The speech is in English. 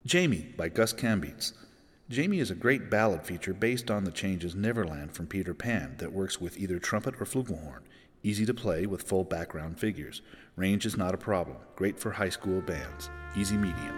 Jamie by Gus Cambeats. Jamie is a great ballad feature based on the changes Neverland from Peter Pan that works with either trumpet or flugelhorn. Easy to play with full background figures. Range is not a problem. Great for high school bands. Easy medium.